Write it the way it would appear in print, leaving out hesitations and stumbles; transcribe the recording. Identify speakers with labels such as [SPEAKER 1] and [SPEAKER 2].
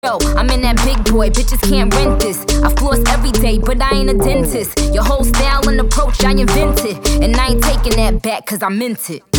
[SPEAKER 1] Yo, I'm in that big boy, bitches can't rent this. I floss every day, but I ain't a dentist. Your whole style and approach I invented, and I ain't taking that back cause I meant it.